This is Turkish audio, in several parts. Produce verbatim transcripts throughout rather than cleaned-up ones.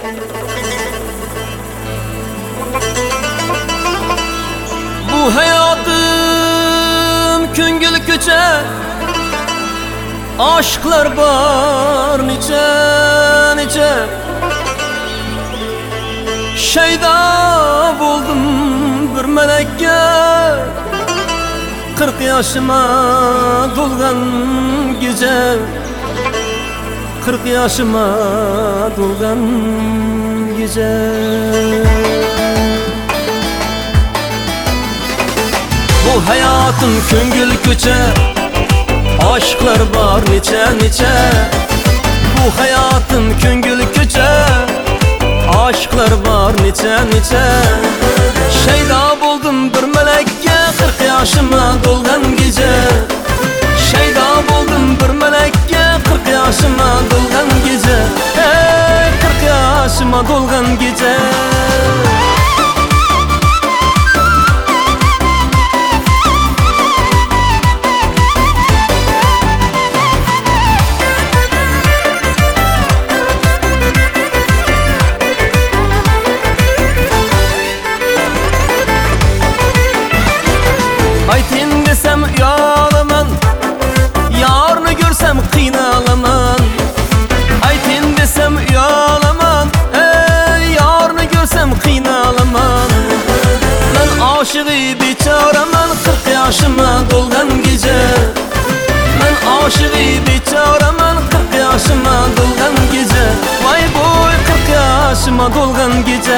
Bu hayatım köngül köçe, aşklar var nice nice. Şeyda buldum bir melekке, kırk yaşıma dolgan gece, kırk yaşıma dolgan gece. Bu hayatım köngül köçe, aşklar var nice nice. Bu hayatım köngül köçe, aşklar var nice nice. Şeyda buldum bir melekке, kırk yaşıma dolgan gece. Şeyda buldum bir melekke, kırk yaşıma dolgan gece. Hey, kırk yaşıma dolgan gece. Aytayım desem uyalaman, yarını görsem kıynalaman. Aytayım desem uyalaman, ey yarını görsem kıynalaman. Ben aşığı biçaraman, kırk yaşıma dolgan gece. Ben aşığı biçaraman, kırk yaşıma dolgan gece. Vay boy, kırk yaşıma dolgan gece.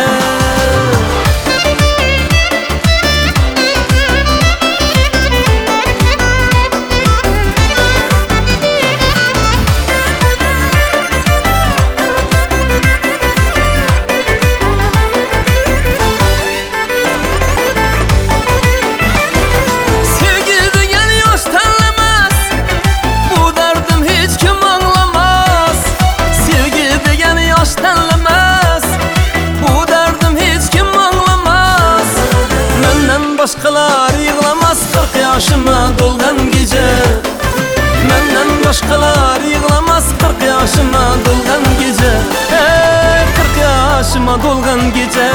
Başkalar yığlamaz, kırk yaşıma dolgan gece. Menden başkalar yığlamaz, kırk yaşıma dolgan gece. Hey, kırk yaşıma dolgan gece.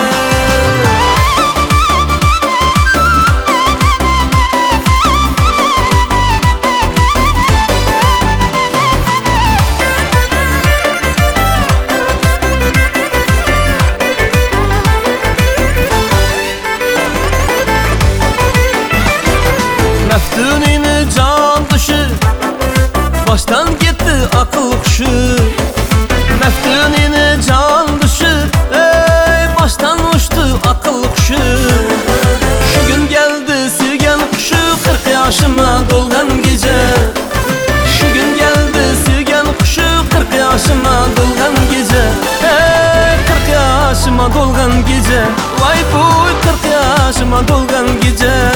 Meftunini can dışı, baştan gitti akıl kuşu. Meftunini can dışı, ey baştan uçtu akıl kuşu. Şu gün geldi sevgen kuşu, kırk yaşıma dolgan gece. Şu gün geldi sevgen kuşu, kırk yaşıma dolgan gece. Hey, kırk yaşıma dolgan gece. Vay boy, kırk yaşıma dolgan gece.